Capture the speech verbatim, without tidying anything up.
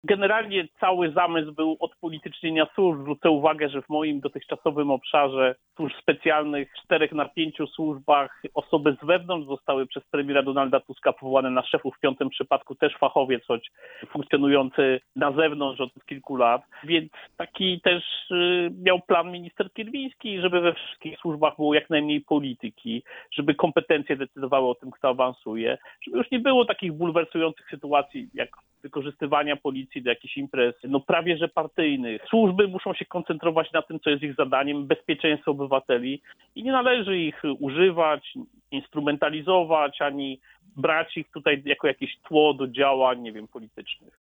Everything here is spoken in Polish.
Generalnie cały zamysł był odpolitycznienia służb. Zwrócę uwagę, że w moim dotychczasowym obszarze służb specjalnych, czterech na pięciu służbach osoby z wewnątrz zostały przez premiera Donalda Tuska powołane na szefów, w piątym przypadku też fachowiec, choć funkcjonujący na zewnątrz od kilku lat. Więc taki też y, miał plan minister Kierwiński, żeby we wszystkich służbach było jak najmniej polityki, żeby kompetencje decydowały o tym, kto awansuje, żeby już nie było takich bulwersujących sytuacji, jak wykorzystywania policji do jakichś imprez, no prawie że partyjnych. Służby muszą się koncentrować na tym, co jest ich zadaniem, bezpieczeństwo obywateli i nie należy ich używać, instrumentalizować, ani brać ich tutaj jako jakieś tło do działań, nie wiem, politycznych.